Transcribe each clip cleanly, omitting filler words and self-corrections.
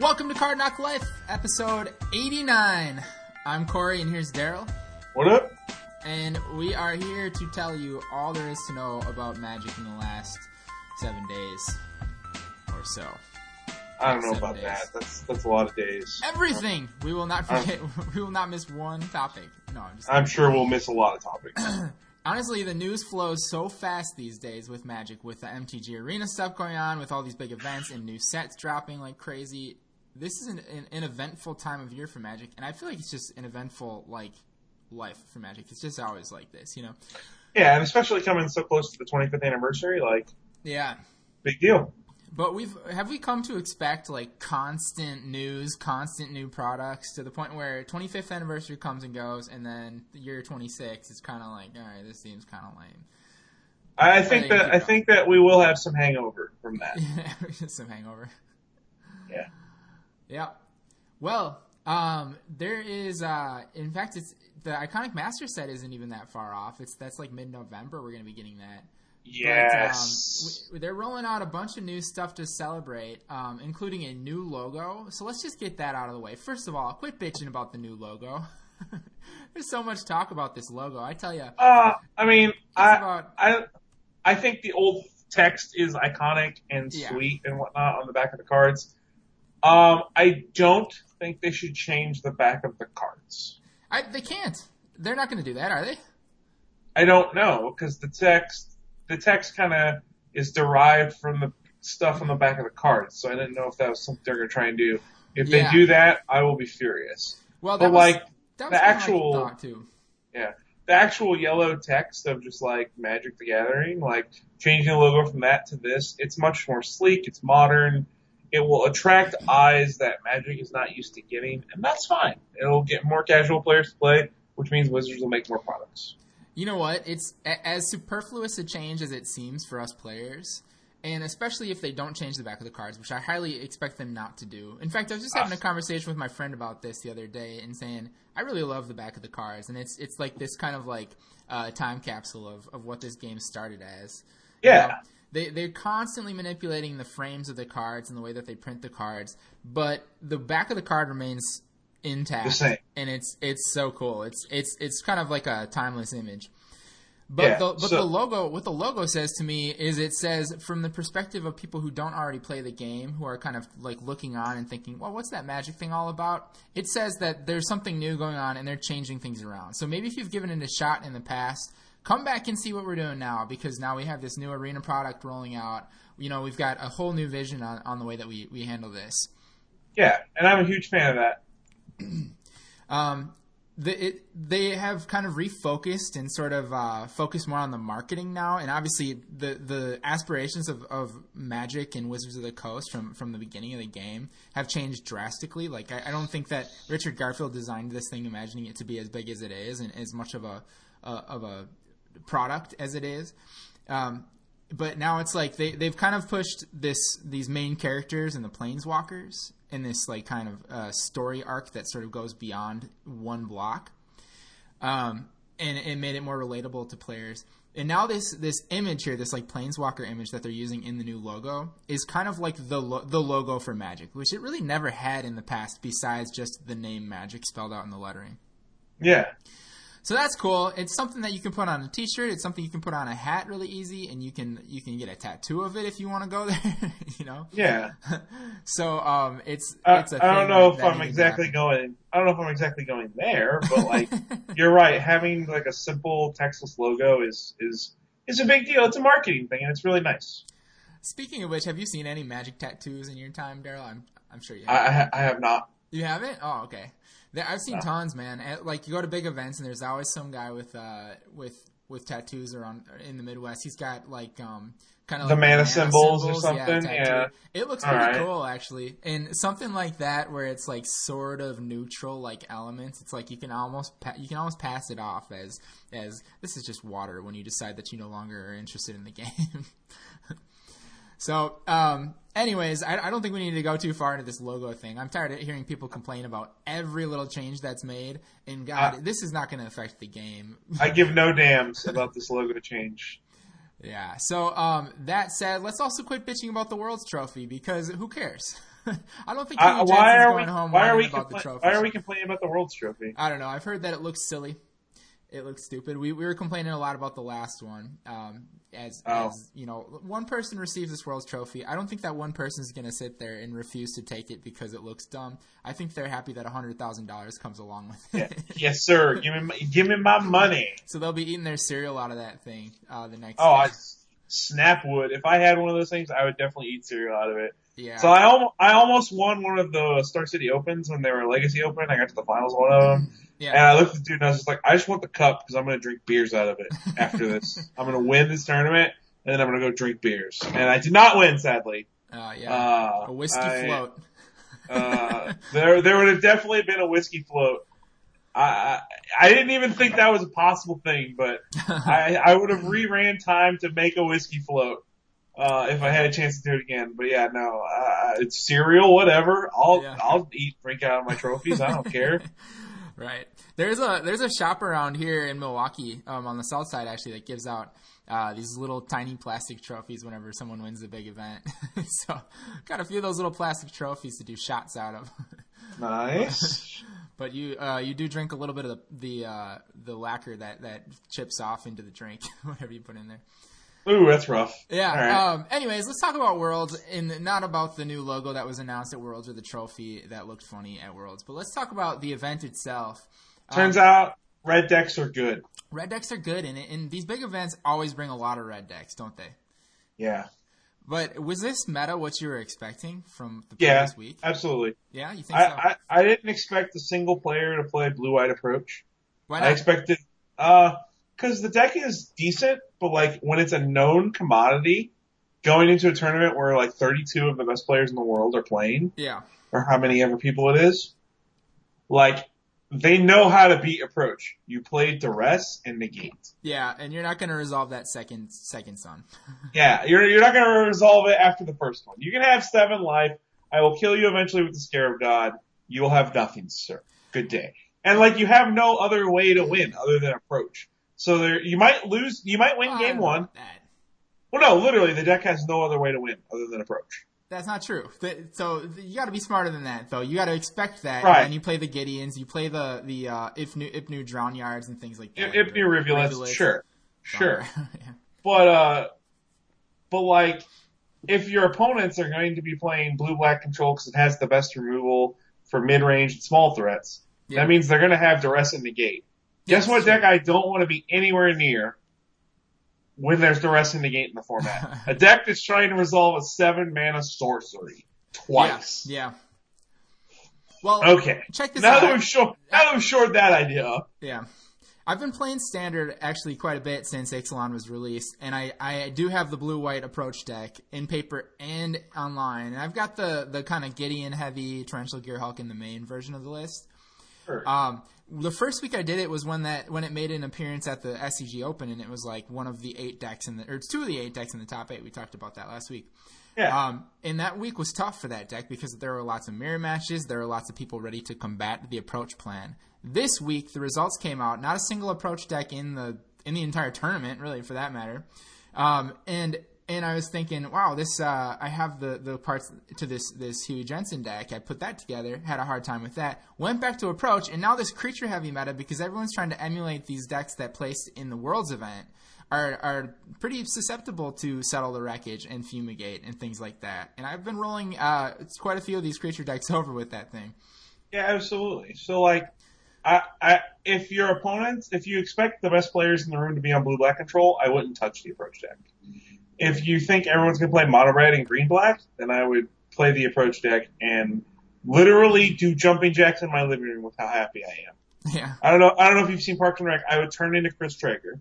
Welcome to Card Knock Life, episode 89. I'm Corey, and here's Daryl. What up? And we are here to tell you all there is to know about Magic in the last 7 days or so. I don't know about that. That's a lot of days. Everything! We will not forget. We will not miss one topic. No, I'm sure we'll miss a lot of topics. Honestly, the news flows so fast these days with Magic, with the MTG Arena stuff going on, with all these big events and new sets dropping like crazy. This is an eventful time of year for Magic, and I feel like it's just an eventful life for Magic. It's just always like this, you know? Yeah, and especially coming so close to the 25th anniversary, yeah, big deal. But have we come to expect constant news, constant new products to the point where 25th anniversary comes and goes, and then the year 26 is kind of like, all right, this seems kind of lame. I think that we will have some hangover from that. Some hangover. Yeah. Yeah. Well, there is, in fact, it's the Iconic Master set isn't even that far off. That's like mid-November. We're going to be getting that. Yes. But, they're rolling out a bunch of new stuff to celebrate, including a new logo. So let's just get that out of the way. First of all, quit bitching about the new logo. There's so much talk about this logo. I tell you. I think the old text is iconic and sweet and whatnot on the back of the cards. I don't think they should change the back of the cards. They can't. They're not going to do that, are they? I don't know, because the text kind of is derived from the stuff on the back of the cards, so I didn't know if that was something they're going to try and do. If they do that, I will be furious. Well, that was the actual thought too. Yeah, the actual yellow text of just Magic the Gathering, changing the logo from that to this, it's much more sleek. It's modern. It will attract eyes that Magic is not used to getting, and that's fine. It'll get more casual players to play, which means Wizards will make more products. You know what? It's as superfluous a change as it seems for us players, and especially if they don't change the back of the cards, which I highly expect them not to do. In fact, I was just having a conversation with my friend about this the other day and saying, I really love the back of the cards, and it's like this kind of time capsule of what this game started as. Yeah. You know, they're constantly manipulating the frames of the cards and the way that they print the cards, but the back of the card remains intact. The same. And it's so cool. It's kind of like a timeless image. But the logo, what the logo says to me is it says from the perspective of people who don't already play the game, who are kind of looking on and thinking, well, what's that Magic thing all about? It says that there's something new going on and they're changing things around. So maybe if you've given it a shot in the past, come back and see what we're doing now, because now we have this new arena product rolling out. You know, we've got a whole new vision on the way that we handle this. Yeah, and I'm a huge fan of that. They have kind of refocused and sort of focused more on the marketing now, and obviously the aspirations of Magic and Wizards of the Coast from the beginning of the game have changed drastically. I don't think that Richard Garfield designed this thing imagining it to be as big as it is and as much of a product as it is. But now it's they've kind of pushed these main characters and the Planeswalkers in this kind of story arc that sort of goes beyond one block, and it made it more relatable to players. And now this image here, this Planeswalker image that they're using in the new logo, is kind of like the logo for Magic, which it really never had in the past, besides just the name Magic spelled out in the lettering. Yeah. So that's cool. It's something that you can put on a T-shirt. It's something you can put on a hat really easy, and you can get a tattoo of it if you want to go there. You know. Yeah. So it's I don't know if I'm exactly going there, but you're right. Having a simple textless logo is a big deal. It's a marketing thing, and it's really nice. Speaking of which, have you seen any Magic tattoos in your time, Daryl? I'm sure you have. I have not. You haven't? Oh, okay. I've seen tons, man. You go to big events, and there's always some guy with tattoos around in the Midwest. He's got kind of the mana symbols or something. Yeah, it looks pretty cool actually. And something like that where it's sort of neutral elements. It's you can almost pass it off as this is just water when you decide that you no longer are interested in the game. So, anyways, I don't think we need to go too far into this logo thing. I'm tired of hearing people complain about every little change that's made. And God, this is not going to affect the game. I give no damns about this logo change. Yeah. So, that said, let's also quit bitching about the World's Trophy, because who cares? I don't think Kenny Jensen's going home whining about the trophy. Why are we complaining about the World's Trophy? I don't know. I've heard that it looks silly. It looks stupid. We were complaining a lot about the last one. As you know, one person receives this World's Trophy. I don't think that one person is going to sit there and refuse to take it because it looks dumb. I think they're happy that $100,000 comes along with it. Yes, sir. Give me my money. So they'll be eating their cereal out of that thing the next day. Day. Snap would. If I had one of those things, I would definitely eat cereal out of it. Yeah. So I almost won one of the Star City Opens when they were Legacy Open. I got to the finals of one of them. Yeah. And I looked at the dude and I was just like, I just want the cup because I'm going to drink beers out of it after this. I'm going to win this tournament and then I'm going to go drink beers. And I did not win, sadly. A whiskey float. There would have definitely been a whiskey float. I didn't even think that was a possible thing, but I would have reran time to make a whiskey float if I had a chance to do it again. But yeah, no, it's cereal, whatever. I'll drink out of my trophies. I don't care. Right. There's a shop around here in Milwaukee, on the south side actually, that gives out these little tiny plastic trophies whenever someone wins a big event. So got a few of those little plastic trophies to do shots out of. Nice. But you do drink a little bit of the lacquer that chips off into the drink, whatever you put in there. Ooh, that's rough. Yeah. All right. Anyways, let's talk about Worlds, and not about the new logo that was announced at Worlds or the trophy that looked funny at Worlds. But let's talk about the event itself. Turns out red decks are good. Red decks are good, and these big events always bring a lot of red decks, don't they? Yeah. But was this meta what you were expecting from the previous week? Yeah, absolutely. Yeah, you think so? I didn't expect a single player to play Blue-White Approach. Why not? I expected because the deck is decent, but like when it's a known commodity, going into a tournament where like 32 of the best players in the world are playing, or how many ever people it is, like they know how to beat Approach. You play Duress and Negate. Yeah, and you're not going to resolve that second sun. Yeah, you're not going to resolve it after the first one. You can have 7 life. I will kill you eventually with the Scarab God. You will have nothing, sir. Good day. And like you have no other way to win other than Approach. So you might lose. You might win game 1. Well, no, literally, the deck has no other way to win other than Approach. That's not true. So you got to be smarter than that, though. You got to expect that. Right. And you play the Gideons, you play the Ipnu Drown Yards and things like that. Ipnu Rivulets, sure. Yeah. But like, if your opponents are going to be playing blue-black control because it has the best removal for mid-range and small threats, that means they're going to have Duress and Negate. Guess what deck I don't want to be anywhere near when there's Duress and Negate in the format? A deck that's trying to resolve a 7-mana sorcery twice. Yeah. Well, okay. Check this out. Now that we've shored that idea up. Yeah. I've been playing Standard actually quite a bit since Ixalan was released, and I do have the blue-white Approach deck in paper and online. And I've got the kind of Gideon-heavy Torrential Gearhulk in the main version of the list. Sure. The first week I did it was when it made an appearance at the SCG Open, and it was like one of the 8 decks or 2 of the 8 decks in the top 8. We talked about that last week. Yeah. And that week was tough for that deck because there were lots of mirror matches. There were lots of people ready to combat the Approach plan. This week, the results came out. Not a single Approach deck in the entire tournament, really, for that matter. And I was thinking, wow, this I have the parts to this Huey Jensen deck. I put that together, had a hard time with that. Went back to Approach, and now this creature heavy meta, because everyone's trying to emulate these decks that placed in the Worlds event, are pretty susceptible to Settle the Wreckage and Fumigate and things like that. And I've been rolling quite a few of these creature decks over with that thing. Yeah, absolutely. So like, if you expect the best players in the room to be on blue-black control, I wouldn't touch the Approach deck. If you think everyone's going to play mono red and green black, then I would play the Approach deck and literally do jumping jacks in my living room with how happy I am. Yeah. I don't know if you've seen Parks and Rec. I would turn into Chris Traeger.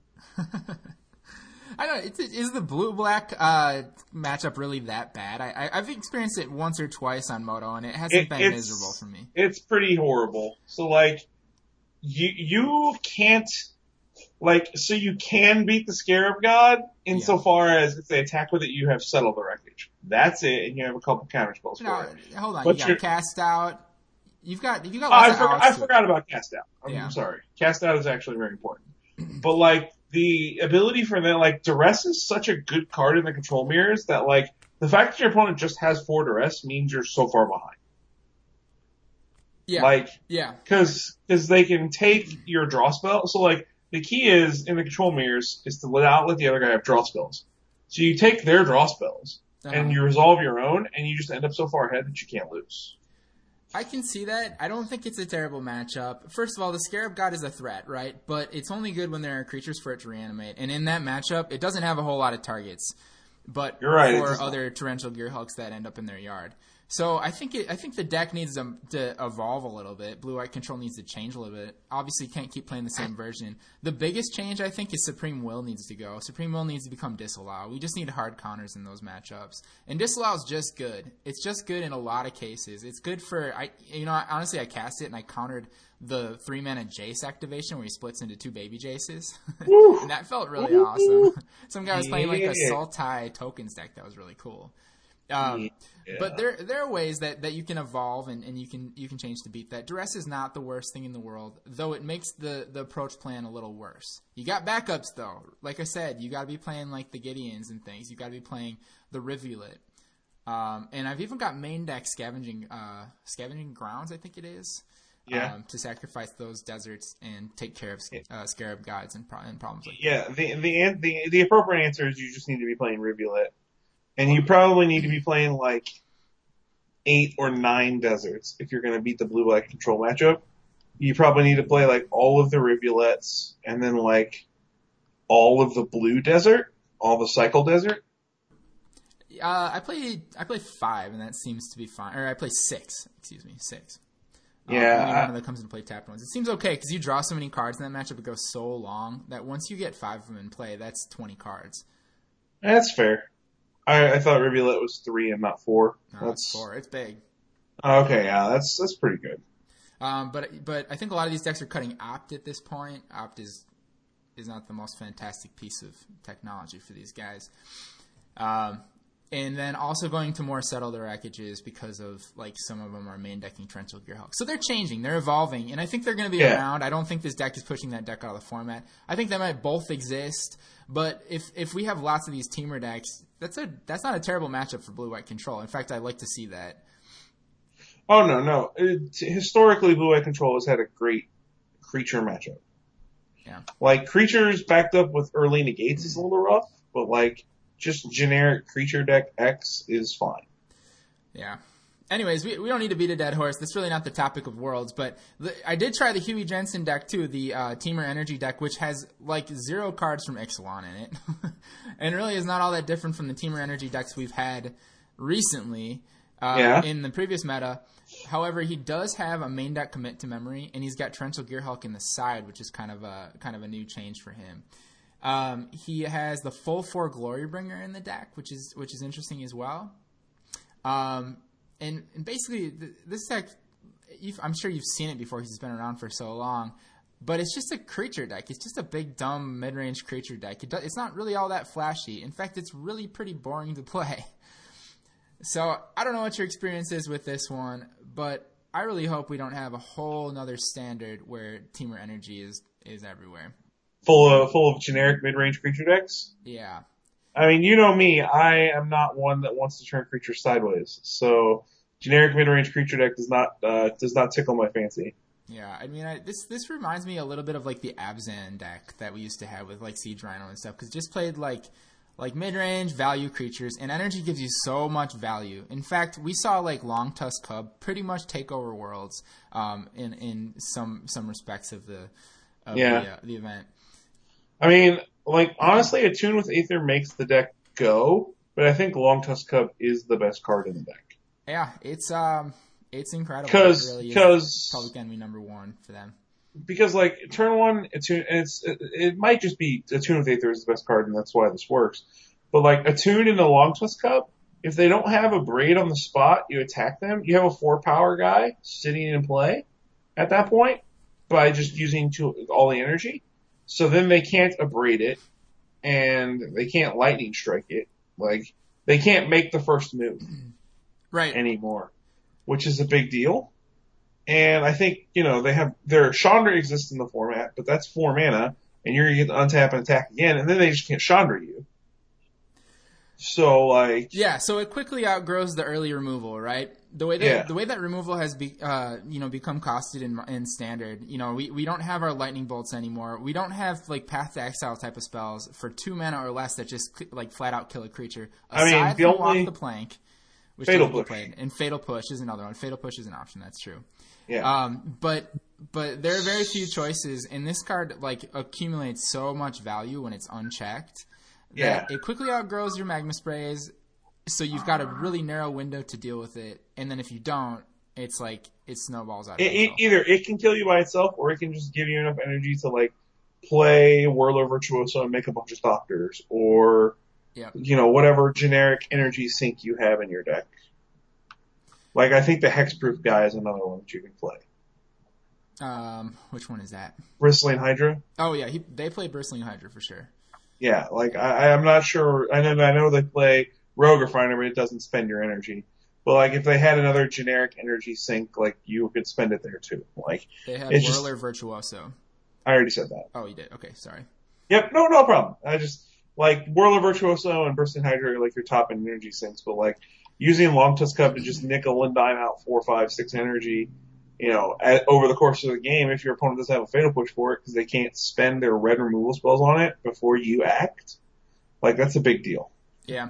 I don't know. Is the blue-black matchup really that bad? I've experienced it once or twice on Moto, and it hasn't been miserable for me. It's pretty horrible. So like, you can't. Like, so you can beat the Scarab God insofar as if they attack with it, you have Settle the Wreckage. That's it, and you have a couple counter spells for it. Hold on, you got Cast Out. You've got I forgot about Cast Out. I'm sorry. Cast Out is actually very important. But like, the ability for that, like, Duress is such a good card in the control mirrors that like, the fact that your opponent just has 4 duress means you're so far behind. Yeah. Like, yeah. Because they can take your draw spell. So, like, the key is, in the control mirrors, is to not let the other guy have draw spells. So you take their draw spells, and you resolve your own, and you just end up so far ahead that you can't lose. I can see that. I don't think it's a terrible matchup. First of all, the Scarab God is a threat, right? But it's only good when there are creatures for it to reanimate. And in that matchup, it doesn't have a whole lot of targets. But You're right, for other Torrential Gearhulks that end up in their yard. So I think the deck needs to evolve a little bit. Blue-white control needs to change a little bit. Obviously, you can't keep playing the same version. The biggest change, I think, is Supreme Will needs to go. Supreme Will needs to become Disallow. We just need hard counters in those matchups. And Disallow is just good. It's just good in a lot of cases. It's good for honestly, I cast it and I countered the 3-mana Jace activation where he splits into 2 baby Jaces. And that felt really awesome. Some guy was playing like a Sultai tokens deck that was really cool. But there are ways that you can evolve and you can change to beat that. Duress is not the worst thing in the world, though it makes the approach plan a little worse. You got backups though. Like I said, you got to be playing like the Gideons and things. You got to be playing the Rivulet. And I've even got main deck Scavenging Grounds, I think it is. Yeah. To sacrifice those deserts and take care of Scarab Gods and problems like that. Yeah, the appropriate answer is you just need to be playing Rivulet. And you probably need to be playing like 8 or 9 deserts if you're going to beat the blue-black control matchup. You probably need to play like all of the Rivulets and then like all of the blue desert, all the cycle desert. I play 5 and that seems to be fine. Or I play 6. Excuse me, 6. Yeah. Only one of that comes into play tapped ones. It seems okay because you draw so many cards in that matchup. It goes so long that once you get 5 of them in play, that's 20 cards. That's fair. I thought Rivulet was 3 and not 4. No, it's 4. It's big. Okay, yeah, that's pretty good. But I think a lot of these decks are cutting Opt at this point. Opt is not the most fantastic piece of technology for these guys. And then also going to more settled packages because of like some of them are main decking Torrential Gearhulk. So they're changing, they're evolving, and I think they're going to be around. I don't think this deck is pushing that deck out of the format. I think they might both exist, but if we have lots of these teamer decks, that's not a terrible matchup for blue-white control. In fact, I'd like to see that. Oh no! Historically, blue-white control has had a great creature matchup. Yeah, like creatures backed up with early negates is a little rough, but like. Just generic creature deck X is fine. Yeah. Anyways, we don't need to beat a dead horse. That's really not the topic of Worlds, but I did try the Huey Jensen deck too, the Teamer Energy deck, which has like 0 cards from Ixalan in it. And really is not all that different from the Teamer Energy decks we've had recently in the previous meta. However, he does have a main deck commit to memory, and he's got Torrential Gearhulk in the side, which is kind of a new change for him. He has the full 4 Glorybringer in the deck, which is interesting as well. And basically, this deck, I'm sure you've seen it before because it's been around for so long, but it's just a creature deck. It's just a big, dumb, mid-range creature deck. It's not really all that flashy. In fact, it's really pretty boring to play. So I don't know what your experience is with this one, but I really hope we don't have a whole nother standard where Teamer Energy is everywhere. Full of generic mid-range creature decks? Yeah. I mean, you know me, I am not one that wants to turn creatures sideways. So, generic mid-range creature deck does not tickle my fancy. Yeah, I mean, this reminds me a little bit of like the Abzan deck that we used to have with like Siege Rhino and stuff, because it just played like mid-range value creatures, and energy gives you so much value. In fact, we saw like Long Tusk Cub pretty much take over Worlds in some respects of the event. I mean, like, honestly, Attune with Aether makes the deck go, but I think Long Tusk Cub is the best card in the deck. Yeah, it's incredible. Because probably going to be number 1 for them. Because, like, turn 1, Attune, and it might just be Attune with Aether is the best card, and that's why this works. But, like, Attune in the Long Tusk Cub, if they don't have a Braid on the spot, you attack them, you have a 4-power guy sitting in play at that point by just using all the energy. So then they can't abrade it, and they can't lightning strike it. Like, they can't make the first move anymore, which is a big deal. And I think, their Chandra exists in the format, but that's 4 mana, and you're going to get to untap and attack again, and then they just can't Chandra you. So like, yeah, so it quickly outgrows the early removal, right? The way that removal has become costed in standard. We don't have our lightning bolts anymore. We don't have like Path to Exile type of spells for 2 mana or less that just like flat out kill a creature. Aside from Walk the Plank, which Fatal Push. Played, and Fatal Push is another one. Fatal Push is an option. That's true. Yeah. But there are very few choices, and this card like accumulates so much value when it's unchecked. Yeah. It quickly outgrows your Magma Sprays, so you've got a really narrow window to deal with it. And then if you don't, it's like it snowballs out of control. Either it can kill you by itself, or it can just give you enough energy to like play Whirler Virtuoso and make a bunch of Doctors, or whatever generic energy sink you have in your deck. Like I think the Hexproof guy is another one that you can play. Which one is that? Bristling Hydra. Oh yeah, they play Bristling Hydra for sure. Yeah, like I'm not sure. I know they play Rogue Refiner, but it doesn't spend your energy. But like if they had another generic energy sink, like you could spend it there too. Like they have Whirler Virtuoso. I already said that. Oh, you did. Okay, sorry. Yep, no problem. I just like Whirler Virtuoso and Bristling Hydra are like your top energy sinks, but like using Long Tusk Cup to just nickel and dime out 4, 5, 6 energy. Over the course of the game, if your opponent doesn't have a Fatal Push for it because they can't spend their red removal spells on it before you act, like that's a big deal. Yeah.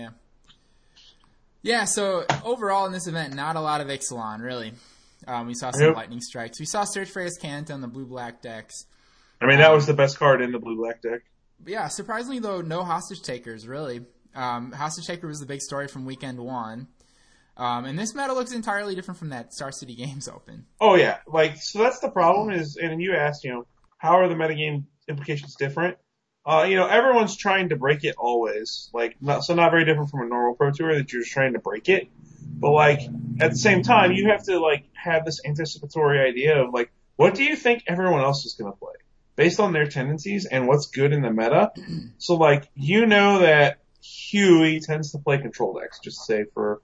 So overall in this event, not a lot of Ixalan really. We saw some Lightning Strikes. We saw Search for Azcanta on the blue-black decks. I mean, that was the best card in the blue-black deck. Yeah, surprisingly though, no Hostage Takers really. Hostage Taker was the big story from weekend 1. And this meta looks entirely different from that Star City Games Open. Oh yeah, so that's the problem is, and you asked, how are the metagame implications different? Everyone's trying to break it always, not very different from a normal Pro Tour that you're just trying to break it. But at the same time, you have to have this anticipatory idea of what do you think everyone else is going to play based on their tendencies and what's good in the meta. So that Huey tends to play control decks, just say for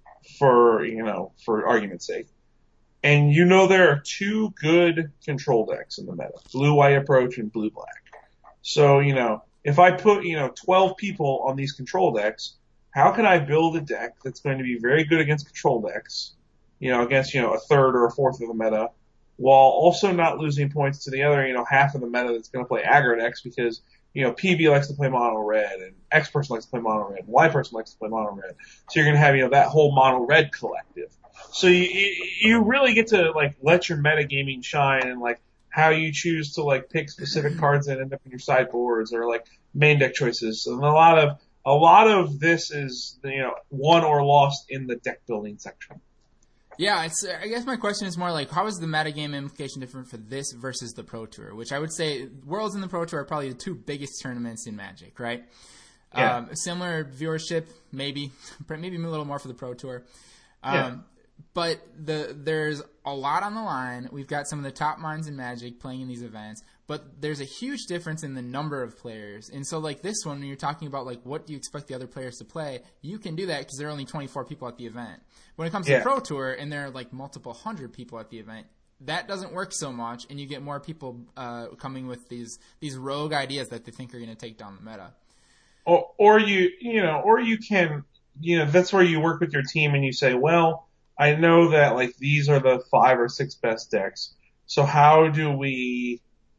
argument's sake. And there are 2 good control decks in the meta, blue-white approach and blue-black. So, if I put, 12 people on these control decks, how can I build a deck that's going to be very good against control decks, against, a third or a fourth of the meta, while also not losing points to the other, half of the meta that's going to play aggro decks because, PB likes to play mono red, and X person likes to play mono red, and Y person likes to play mono red. So you're going to have, that whole mono red collective. So you really get to, let your metagaming shine and, how you choose to, pick specific cards that end up in your sideboards or, main deck choices. And a lot of this is, won or lost in the deck building section. Yeah, I guess my question is more how is the metagame implication different for this versus the Pro Tour? Which I would say Worlds and the Pro Tour are probably the 2 biggest tournaments in Magic, right? Yeah. Similar viewership, maybe a little more for the Pro Tour. Yeah. But there's a lot on the line. We've got some of the top minds in Magic playing in these events, but there's a huge difference in the number of players. And so this one, when you're talking about what do you expect the other players to play, you can do that because there are only 24 people at the event. When it comes to Pro Tour and there are multiple hundred people at the event, that doesn't work so much, and you get more people coming with these rogue ideas that they think are going to take down the meta. Or you can, that's where you work with your team and you say, well, I know that these are the 5 or 6 best decks. So how do we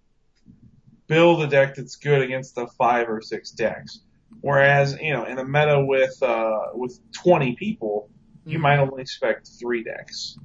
build a deck that's good against the 5 or 6 decks? Whereas, in a meta with 20 people, you might only expect 3 decks.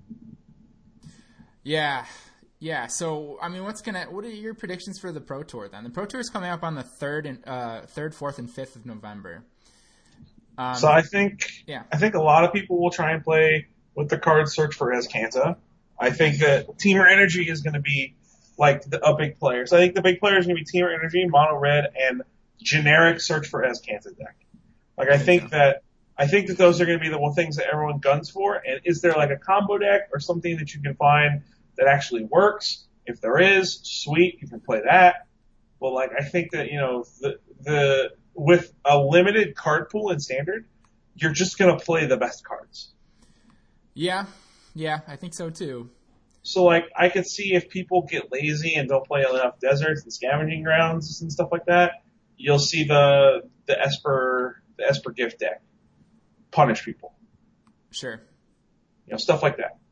Yeah. So, I mean, what are your predictions for the Pro Tour then? The Pro Tour is coming up on the 3rd, 4th, and 5th of November. So I think a lot of people will try and play with the card Search for Azcanta. I think that Teamer Energy is going to be a big player. So I think the big player is going to be Teamer Energy, Mono Red, and generic Search for Azcanta deck. I think that those are going to be the things that everyone guns for. And is there a combo deck or something that you can find that actually works? If there is, sweet, you can play that. But I think that the with a limited card pool in Standard, you're just going to play the best cards. Yeah, I think so too. So I could see if people get lazy and don't play enough deserts and scavenging grounds and stuff like that, you'll see the the Esper gift deck punish people. Sure. Stuff like that.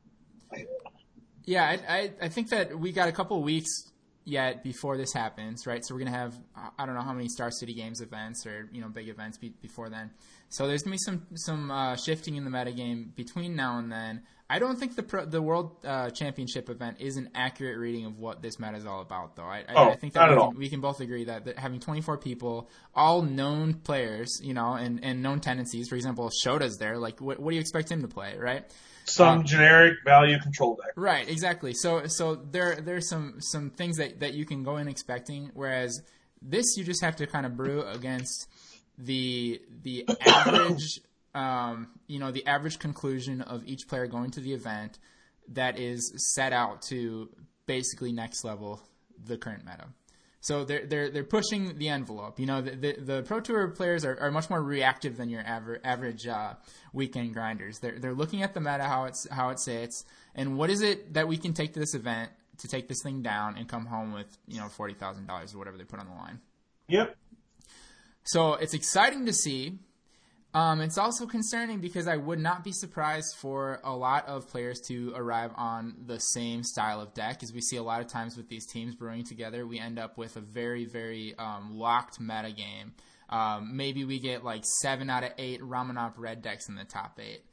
Yeah, I think that we got a couple of weeks yet before this happens, right? So we're going to have, I don't know how many Star City Games events or, big events before then. So there's going to be some shifting in the metagame between now and then. I don't think the World Championship event is an accurate reading of what this meta is all about, though. I think that we can both agree that having 24 people, all known players, and known tendencies. For example, Shota's there. Like, what do you expect him to play, right? Some generic value control deck. Right, exactly. So there's some things that you can go in expecting, whereas this you just have to kind of brew against the average the average conclusion of each player going to the event that is set out to basically next level the current meta. So they're pushing the envelope. The Pro Tour players are much more reactive than your average weekend grinders. They're looking at the meta, how it sits, and what is it that we can take to this event to take this thing down and come home with $40,000 or whatever they put on the line. Yep. So it's exciting to see. It's also concerning because I would not be surprised for a lot of players to arrive on the same style of deck. As we see a lot of times with these teams brewing together, we end up with a very, very locked meta game. Maybe we get like 7 out of 8 Ramanop red decks in the top 8.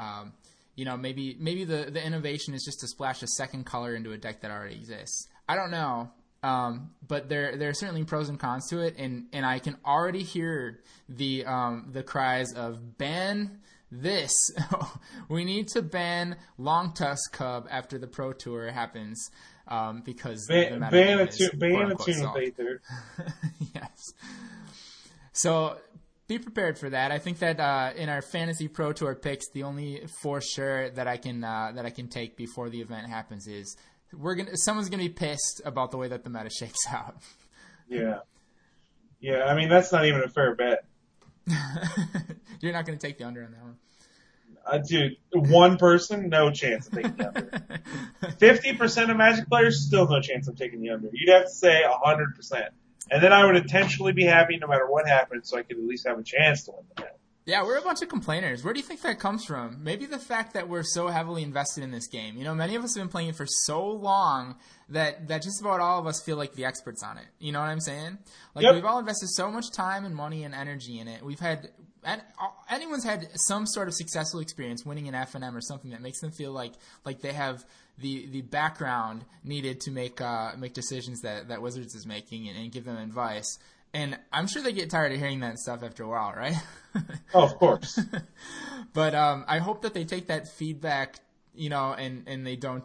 Maybe the innovation is just to splash a second color into a deck that already exists. I don't know. But there are certainly pros and cons to it, and I can already hear the cries of ban this. We need to ban Long Tusk Cub after the Pro Tour happens, because ban a Tomb Bather. Yes. So be prepared for that. I think that in our fantasy Pro Tour picks, the only for sure that I can take before the event happens is someone's gonna be pissed about the way that the meta shakes out. Yeah. I mean, that's not even a fair bet. You're not gonna take the under on that one. Dude, one person, no chance of taking the under. 50% of Magic players, still no chance of taking the under. You'd have to say 100%, and then I would intentionally be happy no matter what happens, so I could at least have a chance to win the bet. Yeah, we're a bunch of complainers. Where do you think that comes from? Maybe the fact that we're so heavily invested in this game. Many of us have been playing it for so long that just about all of us feel like the experts on it. You know what I'm saying? Like, yep. We've all invested so much time and money and energy in it. Anyone's had some sort of successful experience winning an FNM or something that makes them feel like they have the background needed to make decisions that Wizards is making and give them advice. And I'm sure they get tired of hearing that stuff after a while, right? Oh, of course. But I hope that they take that feedback, and they don't,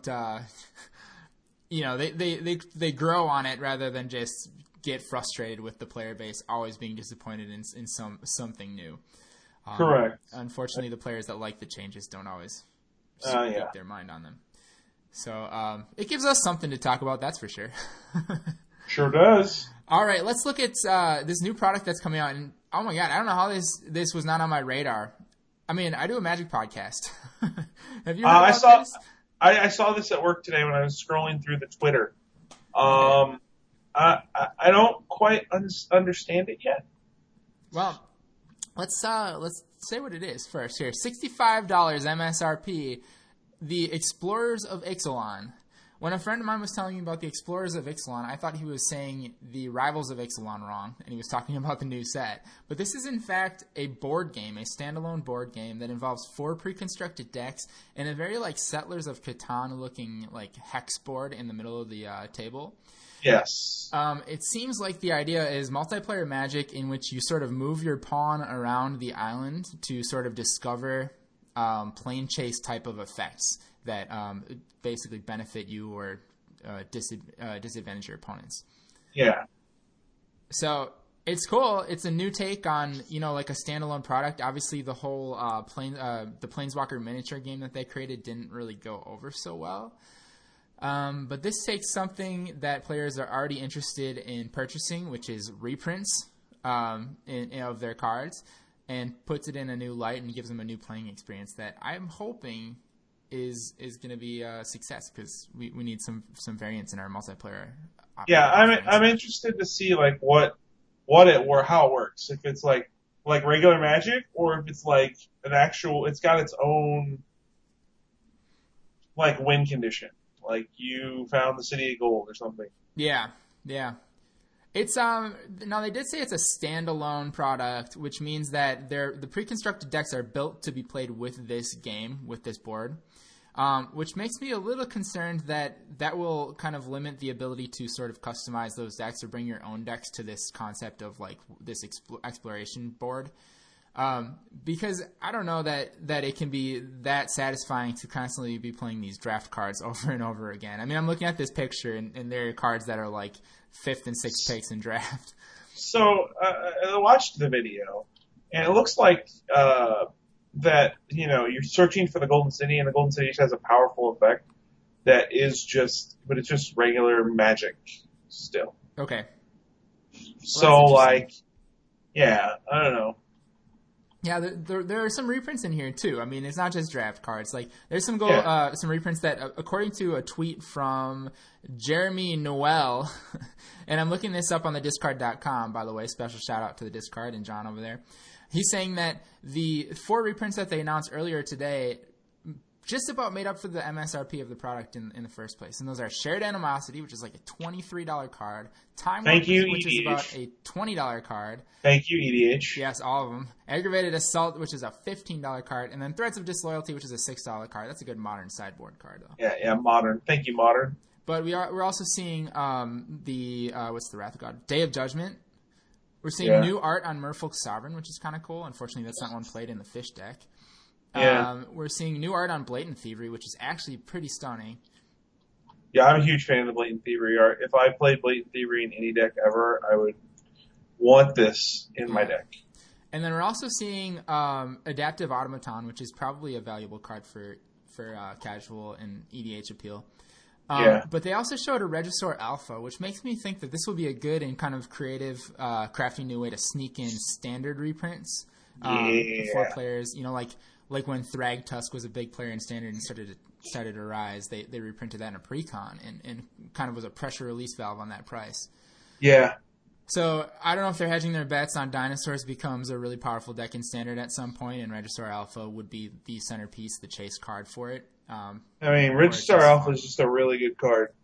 they grow on it rather than just get frustrated with the player base always being disappointed in something new. Correct. Unfortunately, the players that like the changes don't always keep their mind on them. So it gives us something to talk about, that's for sure. Sure does. All right, let's look at this new product that's coming out. And oh my god, I don't know how this was not on my radar. I mean, I do a Magic podcast. Have you heard about this? I saw this at work today when I was scrolling through the Twitter. I don't quite understand it yet. Well, let's say what it is first. Here, $65 MSRP. The Explorers of Ixalan. When a friend of mine was telling me about the Explorers of Ixalan, I thought he was saying the Rivals of Ixalan wrong, and he was talking about the new set. But this is, in fact, a board game, a standalone board game that involves 4 pre-constructed decks and a very, Settlers of Catan-looking, hex board in the middle of the table. Yes. It seems like the idea is multiplayer Magic in which you sort of move your pawn around the island to sort of discover plane chase type of effects that basically benefit you or disadvantage your opponents. Yeah. So it's cool. It's a new take on, a standalone product. Obviously, the whole the Planeswalker miniature game that they created didn't really go over so well. But this takes something that players are already interested in purchasing, which is reprints of their cards, and puts it in a new light and gives them a new playing experience that I'm hoping is going to be a success, because we need some variance in our multiplayer. Yeah, I'm interested to see how it works. If it's like regular Magic, or if it's like an actual, it's got its own like win condition, like you found the City of Gold or something. Yeah, yeah. It's now they did say it's a standalone product, which means that the pre-constructed decks are built to be played with this game, with this board, which makes me a little concerned that will kind of limit the ability to sort of customize those decks or bring your own decks to this concept of like this exploration board. Because I don't know that it can be that satisfying to constantly be playing these draft cards over and over again. I mean, I'm looking at this picture, and there are cards that are like 5th and 6th picks in draft. So I watched the video, and it looks like that you're searching for the Golden City, and the Golden City has a powerful effect that is but it's just regular Magic still. Okay. So like, yeah, I don't know. Yeah, there are some reprints in here too. I mean, it's not just draft cards. Like, there's some some reprints that, according to a tweet from Jeremy Noel, and I'm looking this up on the Discard.com, by the way. Special shout out to the Discard and John over there. He's saying that the 4 reprints that they announced earlier today just about made up for the MSRP of the product in the first place. And those are Shared Animosity, which is like a $23 card. Time Warp, which is about a $20 card. Thank you, EDH. Yes, all of them. Aggravated Assault, which is a $15 card. And then Threads of Disloyalty, which is a $6 card. That's a good Modern sideboard card, though. Yeah, Modern. Thank you, Modern. But we're also seeing what's the Wrath of God? Day of Judgment. We're seeing new art on Merfolk Sovereign, which is kind of cool. Unfortunately, that's not one played in the Fish deck. Yeah. We're seeing new art on Blatant Thievery, which is actually pretty stunning. Yeah, I'm a huge fan of the Blatant Thievery art. If I played Blatant Thievery in any deck ever, I would want this in my deck. And then we're also seeing Adaptive Automaton, which is probably a valuable card for casual and EDH appeal. But they also showed a Regisaur Alpha, which makes me think that this will be a good and kind of creative, crafty new way to sneak in standard reprints for players. You know, like when Thragtusk was a big player in Standard and started to rise, they reprinted that in a Precon and kind of was a pressure release valve on that price. Yeah. So I don't know if they're hedging their bets on Dinosaurs becomes a really powerful deck in Standard at some point, and Regisaur Alpha would be the centerpiece, the chase card for it. I mean, Regisaur Alpha is just a really good card.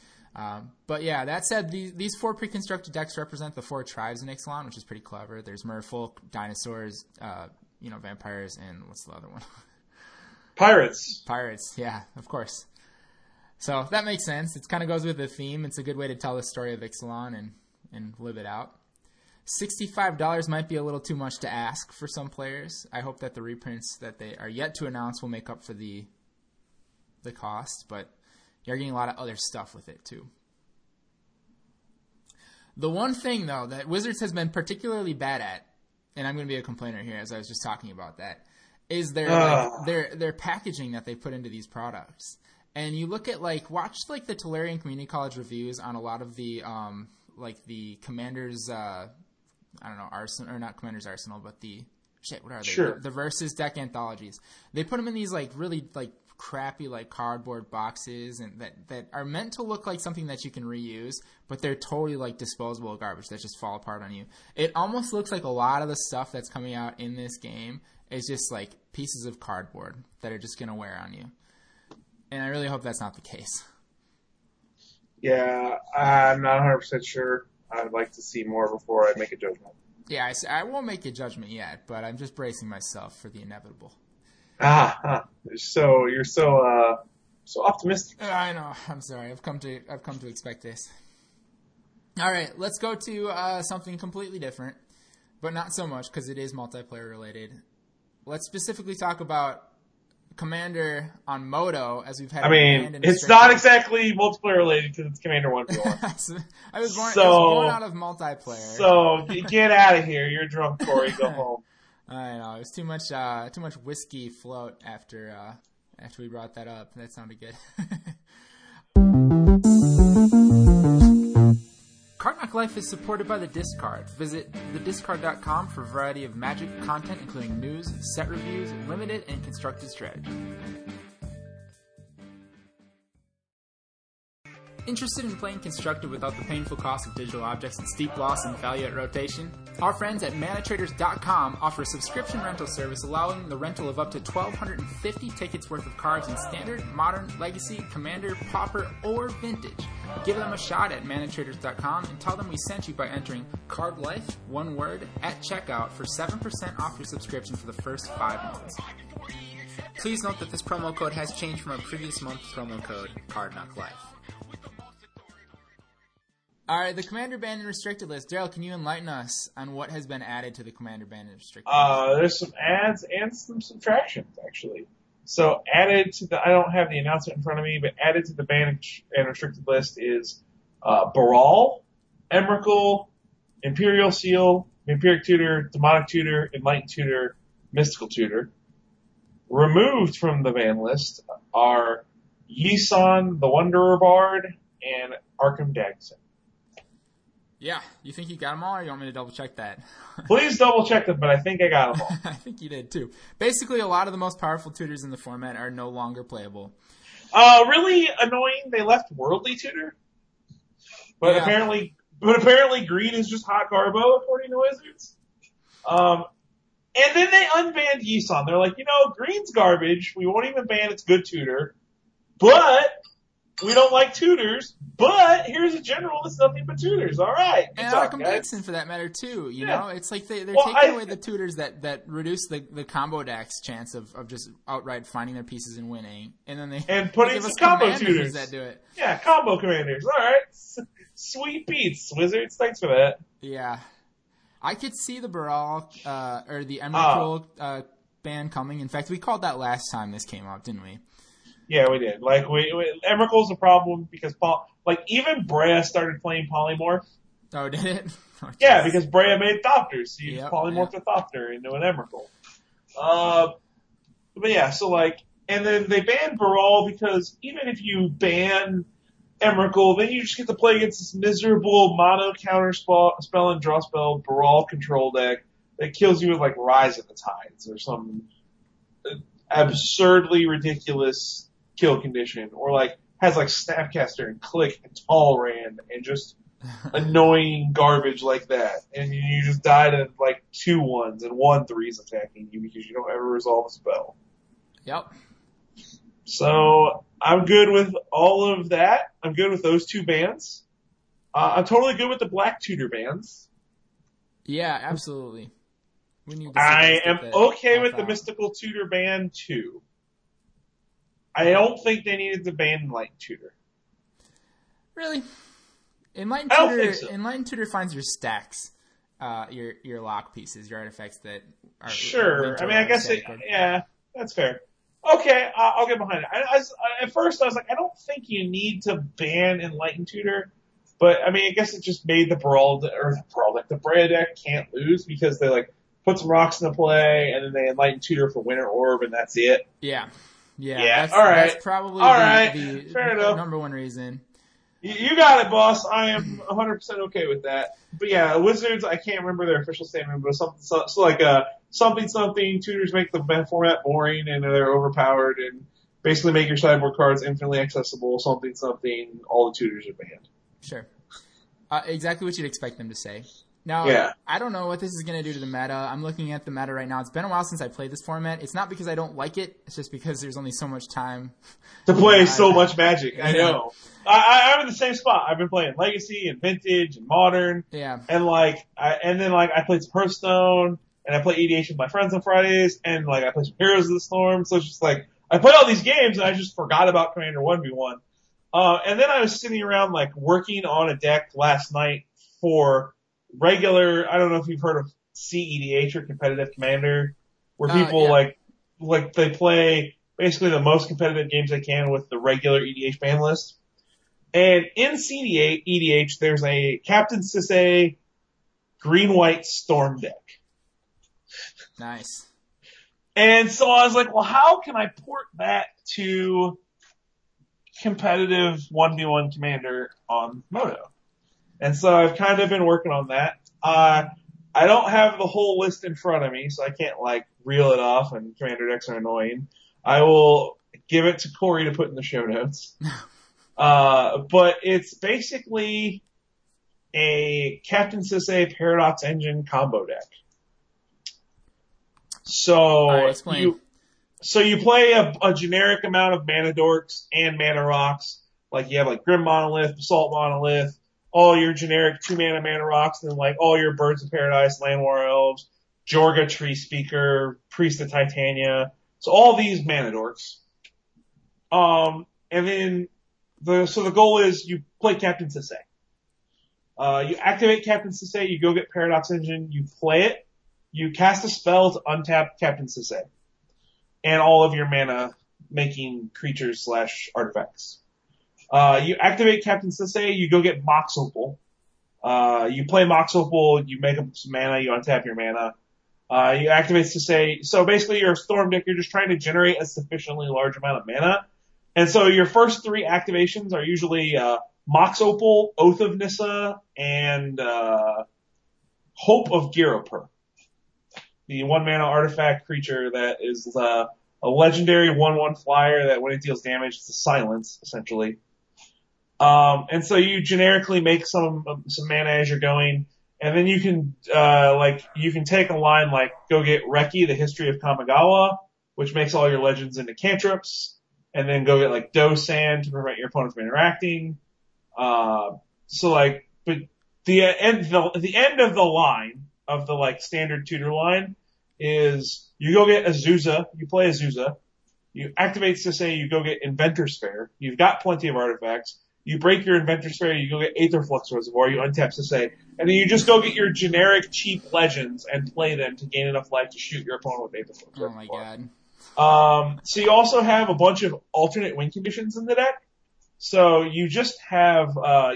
But yeah, that said, these 4 pre-constructed decks represent the 4 tribes in Ixalan, which is pretty clever. There's Merfolk, Dinosaurs, vampires, and what's the other one? Pirates. Pirates, yeah, of course. So that makes sense. It kind of goes with the theme. It's a good way to tell the story of Ixalan and live it out. $65 might be a little too much to ask for some players. I hope that the reprints that they are yet to announce will make up for the cost, but you're getting a lot of other stuff with it too. The one thing, though, that Wizards has been particularly bad at, and I'm going to be a complainer here as I was just talking about that, is their packaging that they put into these products. And you look at watch the Tolarian Community College reviews on a lot of the the Commander's Arsenal, or not Commander's Arsenal, but what are they? Sure. The Versus deck anthologies. They put them in these really crappy cardboard boxes and that are meant to look like something that you can reuse, but they're totally disposable garbage that just fall apart on you. It almost looks like a lot of the stuff that's coming out in this game is just pieces of cardboard that are just going to wear on you. And I really hope that's not the case. Yeah, I'm not 100% sure. I'd like to see more before I make a judgment. Yeah, I won't make a judgment yet, but I'm just bracing myself for the inevitable. You're so optimistic. I know. I'm sorry. I've come to expect this. All right, let's go to something completely different, but not so much because it is multiplayer related. Let's specifically talk about Commander on Moto, as we've had. I mean, it's not exactly multiplayer related because it's Commander 1v1. I was born out of multiplayer. So get out of here. You're drunk, Corey. Go home. I know, it was too much whiskey float after we brought that up. That sounded good. Card Knock Life is supported by the Discard. Visit thediscard.com for a variety of Magic content, including news, set reviews, limited and constructed strategy. Interested in playing Constructed without the painful cost of digital objects and steep loss and value at rotation? Our friends at ManaTraders.com offer a subscription rental service allowing the rental of up to 1,250 tickets worth of cards in Standard, Modern, Legacy, Commander, Pauper, or Vintage. Give them a shot at ManaTraders.com and tell them we sent you by entering Card Life, one word, at checkout for 7% off your subscription for the first 5 months. Please note that this promo code has changed from our previous month's promo code, CardKnockLife. All right, the Commander Ban and Restricted List. Daryl, can you enlighten us on what has been added to the Commander Ban and Restricted List? There's some adds and some subtractions, actually. So added to the, I don't have the announcement in front of me, but added to the Ban and Restricted List is Baral, Emrakul, Imperial Seal, Vampiric Tutor, Demonic Tutor, Enlightened Tutor, Mystical Tutor. Removed from the ban list are Yisan, the Wanderer Bard, and Arkham Dagson. Yeah, you think you got them all, or you want me to double check that? Please double check them, but I think I got them all. I think you did too. Basically, a lot of the most powerful tutors in the format are no longer playable. Really annoying. They left Worldly Tutor, but Yeah. apparently green is just hot Garbo according to Wizards. And then they unbanned Yisan. They're like, green's garbage. We won't even ban its good tutor, but we don't like tutors, but here's a general that's nothing but tutors. All right. Good And talk, Arkham guys. Dixon, for that matter, too. You Yeah. know, it's like they're Well, taking away the tutors that reduce the combo deck's chance of just outright finding their pieces and winning, and then they putting give some us combo commanders tutors that do it. Yeah, combo commanders. All right. Sweet beats, Wizards. Thanks for that. Yeah, I could see the Baral or the Emrakul ban coming. In fact, we called that last time this came up, didn't we? Yeah, we did. Like, Emrakul's a problem because even Brea started playing Polymorph. Oh, did it? Oh, Yeah, because Brea made Thopters. So you Yep, polymorphed a Thopter into an Emrakul. But yeah, so and then they banned Baral because even if you ban Emrakul, then you just get to play against this miserable mono counter spell and draw spell Baral control deck that kills you with Rise of the Tides or some absurdly ridiculous kill condition, or has Snapcaster and Click and Talrand and just annoying garbage like that, and you just died at 2 1s and 1 3s attacking you because you don't ever resolve a spell. Yep. So I'm good with all of that. I'm good with those 2 bans. I'm totally good with the Black Tutor bans. Yeah, absolutely. We need to I am okay with the out. Mystical Tutor ban too. I don't think they needed to ban Enlightened Tutor. Really? Enlightened I don't Tutor, think so. Enlightened Tutor finds your stacks, your lock pieces, your artifacts that are Sure. I mean, I guess yeah, that's fair. Okay, I'll get behind it. At first I was like, I don't think you need to ban Enlightened Tutor, but I mean, I guess it just made the Brea deck can't lose because they put some rocks into play and then they Enlightened Tutor for Winter Orb and that's it. Yeah. All right. That's probably All right. the Fair enough. number one reason. You got it, boss. I am 100% okay with that. But yeah, Wizards, I can't remember their official statement, but something tutors make the format boring and they're overpowered and basically make your sideboard cards infinitely accessible, something, all the tutors are banned. Sure. Exactly what you'd expect them to say. Now, Yeah. I don't know what this is going to do to the meta. I'm looking at the meta right now. It's been a while since I played this format. It's not because I don't like it. It's just because there's only so much time To play so much Magic, I Yeah. know. I'm in the same spot. I've been playing Legacy and Vintage and Modern. Yeah. And I played some Hearthstone and I play EDH with my friends on Fridays and I play some Heroes of the Storm. So it's just I play all these games and I just forgot about Commander 1v1. And then I was sitting around working on a deck last night for regular, I don't know if you've heard of CEDH or Competitive Commander, where people they play basically the most competitive games they can with the regular EDH ban list. And in EDH, there's a Captain Sisay green-white Storm deck. Nice. And so I was like, well, how can I port that to competitive 1v1 Commander on Moto? And so I've kind of been working on that. I don't have the whole list in front of me, so I can't reel it off, and Commander decks are annoying. I will give it to Corey to put in the show notes. But it's basically a Captain Sisay Paradox Engine combo deck. So you play a generic amount of mana dorks and mana rocks. Like you have like Grim Monolith, Basalt Monolith, all your generic 2 mana rocks, and then like all your Birds of Paradise, Llanowar Elves, Jorga Tree Speaker, Priest of Titania. So all these mana dorks. And then the goal is you play Captain Sisay. You activate Captain Sisay, you go get Paradox Engine, you play it, you cast a spell to untap Captain Sisay. And all of your mana making creatures / artifacts. You activate Captain Sisay, you go get Mox Opal. You play Mox Opal, you make up some mana, you untap your mana. You activate Sisay. So basically you're a Storm deck, you're just trying to generate a sufficiently large amount of mana. And so your first 3 activations are usually, Mox Opal, Oath of Nissa, and, Hope of Ghirapur. The 1 mana artifact creature that is, a legendary 1/1 flyer that when it deals damage, it's a silence, essentially. And so you generically make some mana as you're going, and then you can, you can take a line like, go get Reki, the History of Kamigawa, which makes all your legends into cantrips, and then go get like Dosan to prevent your opponent from interacting. But the end of the line, of the like standard tutor line, is you go get Azusa, you play Azusa, you activate Sisay, you go get Inventor's Fair, you've got plenty of artifacts, you break your Inventor's Fair, you go get Aetherflux Reservoir, you untap Sisay, and then you just go get your generic cheap legends and play them to gain enough life to shoot your opponent with Aetherflux Reservoir. Oh my god. So you also have a bunch of alternate win conditions in the deck. So you just have,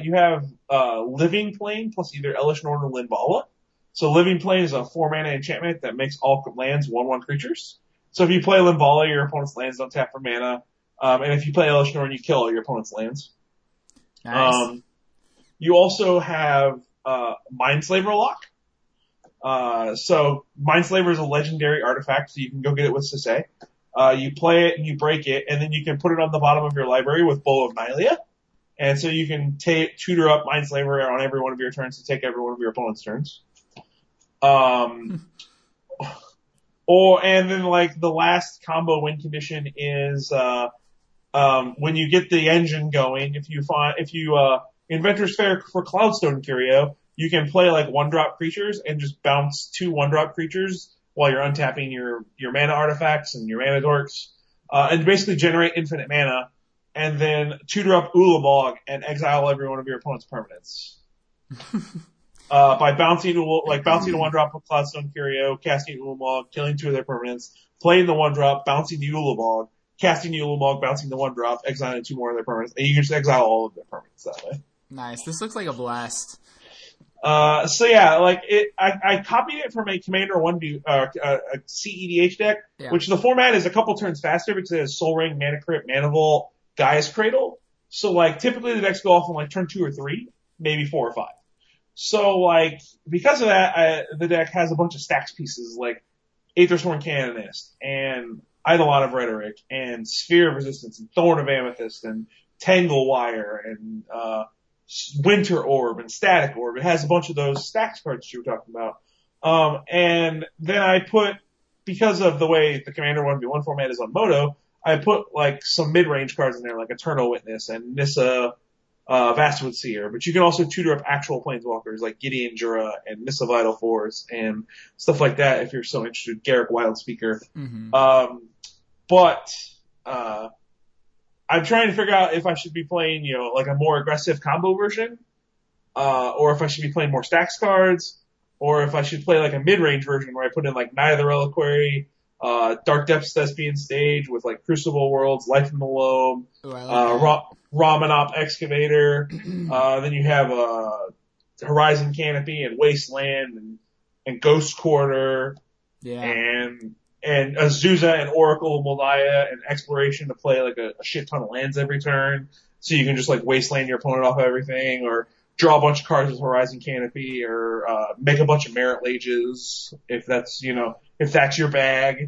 Living Plane plus either Elesh Norn or Linvala. So Living Plane is a 4 mana enchantment that makes all lands 1/1 creatures. So if you play Linvala, your opponent's lands don't tap for mana. And if you play Elesh Norn, you kill all your opponent's lands. Nice. You also have, Mindslaver Lock. So Mindslaver is a legendary artifact, so you can go get it with Sisay. You play it and you break it, and then you can put it on the bottom of your library with Bowl of Nylea. And so you can tutor up Mindslaver on every one of your turns to take every one of your opponent's turns. And then like the last combo win condition is, when you get the engine going, if you Inventor's Fair for Cloudstone Curio, you can play like 1-drop creatures and just bounce 2 1-drop creatures while you're untapping your mana artifacts and your mana dorks, and basically generate infinite mana, and then tutor up Ulamog and exile every one of your opponent's permanents. By bouncing a 1-drop with Cloudstone Curio, casting Ulamog, killing 2 of their permanents, playing the 1-drop, bouncing the Ulamog, casting the Ulamog, bouncing the 1-drop, exiling 2 more of their permanents, and you can just exile all of their permanents that way. Nice. This looks like a blast. I copied it from a Commander 1v, a CEDH deck, which the format is a couple turns faster because it has Soul Ring, Mana Crypt, Mana Vault, Gaia's Cradle. So like, typically the decks go off on like turn 2 or 3, maybe 4 or 5. So like, because of that, the deck has a bunch of stacks pieces like Aethersworn Canonist and Eidolon of Rhetoric and Sphere of Resistance and Thorn of Amethyst and Tangle Wire and, Winter Orb and Static Orb. It has a bunch of those stacks cards you were talking about. And then because of the way the Commander 1v1 format is on Moto, I put like some mid-range cards in there like Eternal Witness and Nissa, Vastwood Seer. But you can also tutor up actual planeswalkers like Gideon Jura and Nissa Vital Force and stuff like that if you're so interested. Garruk Wildspeaker. Mm-hmm. I'm trying to figure out if I should be playing, like a more aggressive combo version, or if I should be playing more stacks cards, or if I should play like a mid-range version where I put in like Knight of the Reliquary, Dark Depths Thespian Stage with like Crucible Worlds, Life in the Loam, Ramanop Excavator, then you have, Horizon Canopy and Wasteland and Ghost Quarter, and Azusa and Oracle of Moldiah and Exploration to play like a shit ton of lands every turn. So you can just like wasteland your opponent off everything, or draw a bunch of cards with Horizon Canopy, or make a bunch of Merit Lages if that's your bag.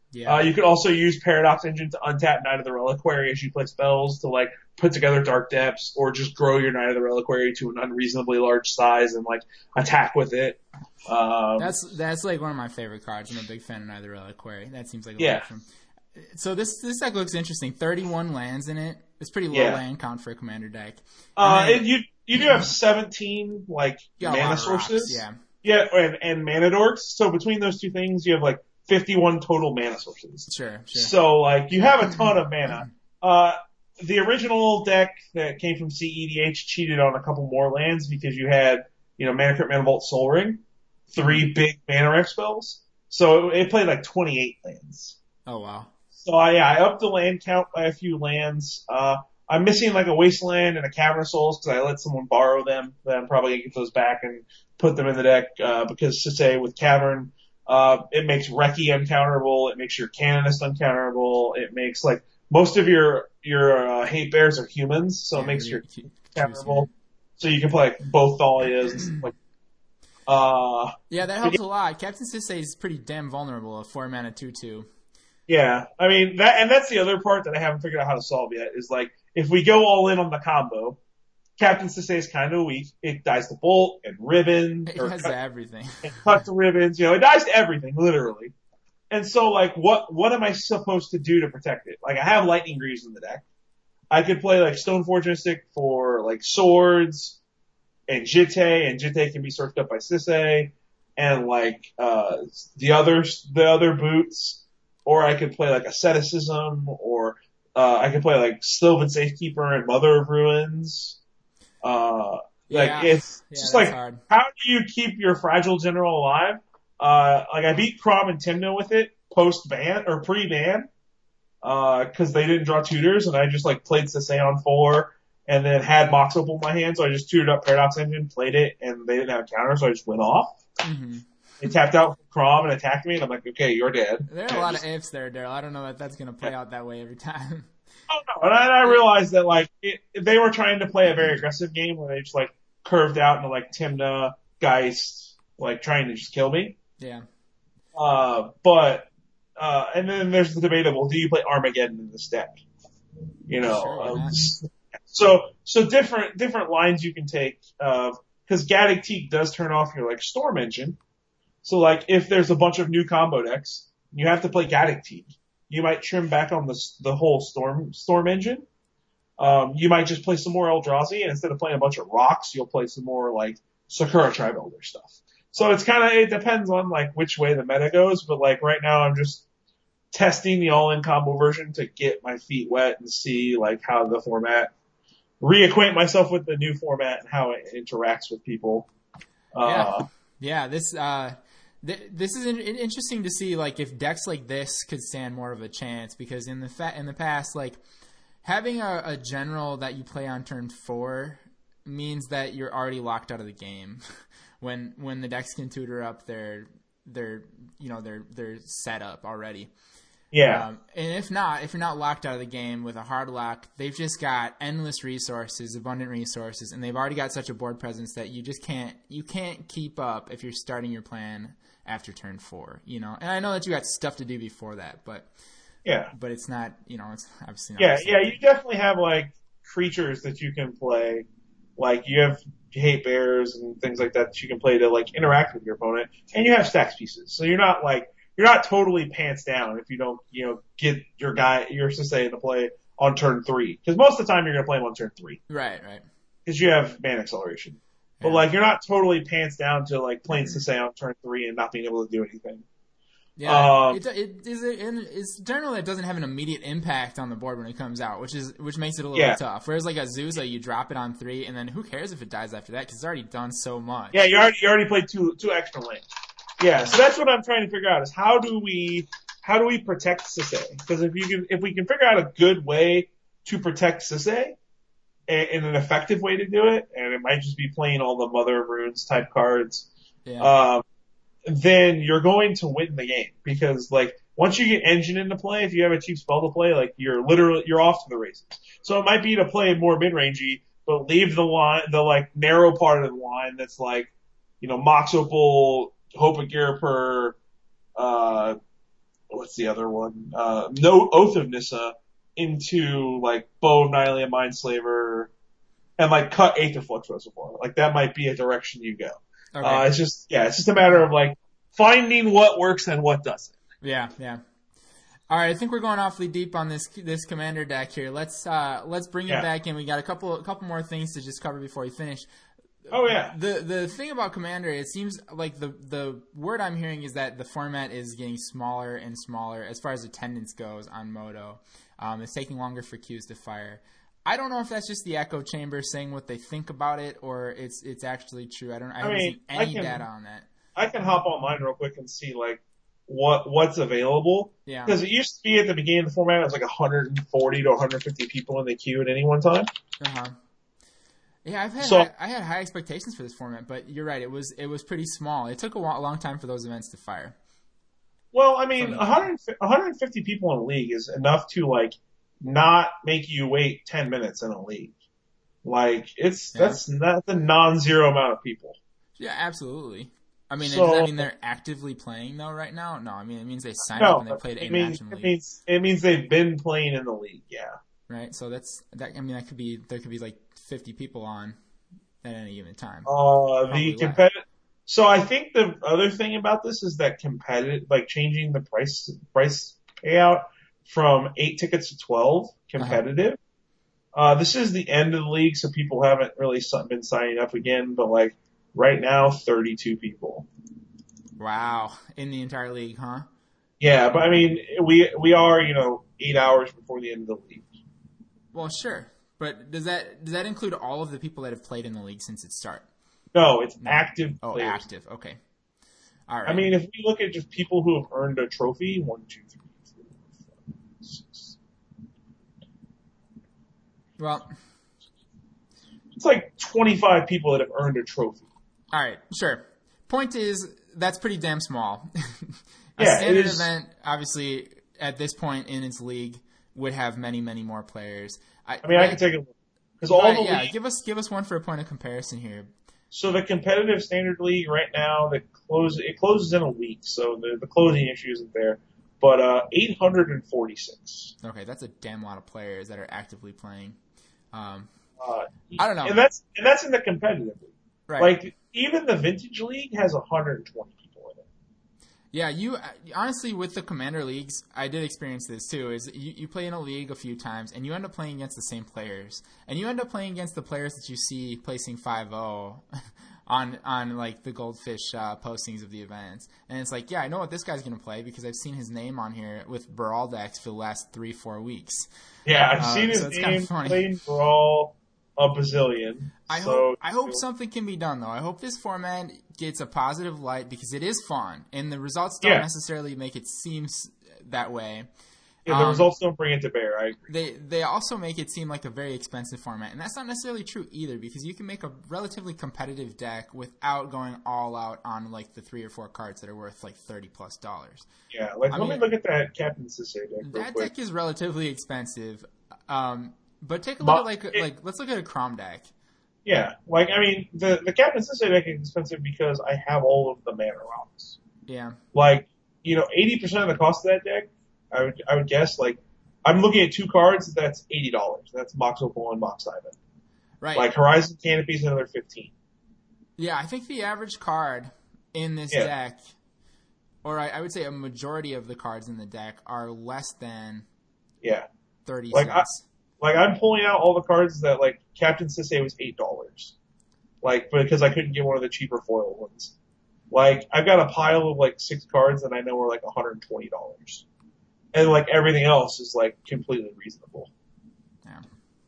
Yeah. You could also use Paradox Engine to untap Knight of the Reliquary as you play spells to like put together Dark Depths, or just grow your Knight of the Reliquary to an unreasonably large size and like attack with it. That's like one of my favorite cards. I'm a big fan of Knight of the Reliquary. That seems like a yeah. So this deck looks interesting. 31 lands in it. It's pretty low land count for a commander deck. You do have 17 like mana sources. Rocks, yeah, and mana dorks. So between those two things, you have like 51 total mana sources. Sure. So like you have a ton of mana. The original deck that came from CEDH cheated on a couple more lands because you had, Mana Crypt, Mana Vault, Soul Ring, 3 big mana ref spells. So it played like 28 lands. Oh wow. So I upped the land count by a few lands. I'm missing like a Wasteland and a Cavern of Souls because I let someone borrow them. Then I'm probably gonna get those back and put them in the deck, because Sisay with Cavern, it makes Reki uncounterable, it makes your Canonist uncounterable, it makes like most of your hate bears are humans, so it makes your counterable. So you can play like, both Thalias and stuff like that helps a lot. Captain Sisay is pretty damn vulnerable, a 4 mana 2/2. Yeah, I mean that's the other part that I haven't figured out how to solve yet, is like if we go all in on the combo, Captain Sisay is kind of weak. It dies to Bolt and Ribbon. It has everything. And cut to Ribbons. It dies to everything, literally. And so, like, what am I supposed to do to protect it? Like, I have Lightning Greaves in the deck. I could play, like, Stoneforge Mystic for, like, swords and Jitte can be searched up by Sisay, and, like, the other boots. Or I could play, like, Asceticism, or I could play, like, Sylvan Safekeeper and Mother of Ruins. It's just like, hard. How do you keep your Fragile General alive? Like I beat Crom and Tymna with it post-ban or pre-ban, cause they didn't draw tutors and I just like played Sisay on 4 and then had Mox Opal in my hand, so I just tutored up Paradox Engine, played it, and they didn't have a counter, so I just went off. Mm-hmm. They tapped out Crom and attacked me, and I'm like, okay, you're dead. There are a lot of ifs there, Daryl. I don't know that that's gonna play out that way every time. Oh no, and I realized that like they were trying to play a very aggressive game where they just like curved out into like Tymna, Geist, like trying to just kill me. Yeah. And then there's the debatable: do you play Armageddon in this deck? So different lines you can take. Because Gaddock Teeg does turn off your like Storm Engine. So like if there's a bunch of new combo decks, you have to play Gaddock Teeg. You might trim back on the whole Storm Engine. You might just play some more Eldrazi, and instead of playing a bunch of rocks, you'll play some more like Sakura Tribe Elder stuff. So it depends on like which way the meta goes, but like right now I'm just testing the all-in combo version to get my feet wet and see like how the format, reacquaint myself with the new format and how it interacts with people. This is interesting to see, like, if decks like this could stand more of a chance, because in the past, like, having a general that you play on turn 4 means that you're already locked out of the game. when the decks can tutor up their set up already. Yeah. And if you're not locked out of the game with a hard lock, they've just got endless resources, abundant resources, and they've already got such a board presence that you can't keep up if you're starting your plan after turn 4, And I know that you got stuff to do before that, but it's not, it's obviously not. Yeah, you definitely have like creatures that you can play. Like you have hate bears and things like that you can play to like interact with your opponent, and you have stacks pieces. So you're not totally pants down if you don't, get your Sisay to play on turn 3. Because most of the time you're going to play him on turn 3. Right. Because you have mana acceleration. But like you're not totally pants down to like playing Sisay on turn 3 and not being able to do anything. Yeah, it's generally it doesn't have an immediate impact on the board when it comes out, which makes it a little tough. Whereas like a Zuza, you drop it on 3, and then who cares if it dies after that because it's already done so much. Yeah, you already played two extra lanes. Yeah, so that's what I'm trying to figure out is how do we protect Sisay? Because if we can figure out a good way to protect Sisay and an effective way to do it, and it might just be playing all the Mother of Runes type cards. Yeah. Then you're going to win the game because like once you get Engine into play, if you have a cheap spell to play, like you're off to the races. So it might be to play more mid-rangey, but leave the like narrow part of the line that's like, Mox Opal, Hope of Girapur, what's the other one? No Oath of Nissa into like Bow of Nylea Mindslaver and like cut Aetherflux Reservoir. Like that might be a direction you go. Okay. It's just a matter of like finding what works and what doesn't. Yeah. All right, I think we're going awfully deep on this commander deck here. Let's bring it back in. We got a couple more things to just cover before we finish. Oh yeah. The thing about Commander, it seems like the word I'm hearing is that the format is getting smaller and smaller as far as attendance goes on Moto. It's taking longer for queues to fire. I don't know if that's just the echo chamber saying what they think about it, or it's actually true. I haven't seen any data on that. I can hop online real quick and see like what's available. Yeah. Because it used to be at the beginning of the format, it was like 140 to 150 people in the queue at any one time. Yeah, I had high expectations for this format, but you're right. It was pretty small. It took a long time for those events to fire. Well, I mean, 150 people in a league is enough to like not make you wait 10 minutes in a league. Like that's not the non-zero amount of people. Yeah, absolutely. I mean, does that mean they're actively playing though right now? No, I mean it means they signed up and they played a match in the league. It means they've been playing in the league. Yeah. Right. So there could be like 50 people on at any given time. So I think the other thing about this is that changing the price payout from 8 tickets to 12 competitive. This is the end of the league, so people haven't really been signing up again. But like right now, 32 people. Wow, in the entire league, huh? Yeah, but I mean, we are 8 hours before the end of the league. Well, sure, but does that include all of the people that have played in the league since its start? No, it's active players. Oh, active. Okay. All right. I mean, if we look at just people who have earned a trophy, 1, 2, 3, 4, 5, 6. Well, it's like 25 people that have earned a trophy. All right, sure. Point is, that's pretty damn small. Yeah, standard event, obviously, at this point in its league, would have many, many more players. I can take a look. Because give us one for a point of comparison here. So the competitive standard league right now, it closes in a week, so the closing issue isn't there. But 846. Okay, that's a damn lot of players that are actively playing. I don't know. And that's in the competitive league. Right. Like even the vintage league has 120 people in it. Yeah, you honestly with the Commander leagues, I did experience this too. Is you play in a league a few times and you end up playing against the same players, and you end up playing against the players that you see placing 5-0 on like the Goldfish postings of the events, and it's like, yeah, I know what this guy's gonna play because I've seen his name on here with Brawl decks for the last 3-4 weeks. Yeah, I've seen his name playing Brawl a bazillion. I hope something can be done, though. I hope this format gets a positive light because it is fun, and the results don't necessarily make it seem that way. Yeah, the results don't bring it to bear. I agree. They also make it seem like a very expensive format, and that's not necessarily true either because you can make a relatively competitive deck without going all out on like the 3 or 4 cards that are worth like $30+. Yeah, let me look at that Captain Sisay deck. That deck is relatively expensive. But take a look at let's look at a Crom deck. Yeah, like I mean the Captain Sisay deck is expensive because I have all of the mana rocks. Yeah. Like 80% of the cost of that deck, I would guess. Like I'm looking at 2 cards. That's $80. That's Mox Opal and Mox Ivan. Right. Like Horizon Canopy is another 15. Yeah, I think the average card in this deck, or I would say a majority of the cards in the deck, are less than 30 cents. I'm pulling out all the cards that, like, Captain Sisay was $8. Like, because I couldn't get one of the cheaper foil ones. Like, I've got a pile of, like, 6 cards that I know are, like, $120. And, like, everything else is, like, completely reasonable. Yeah.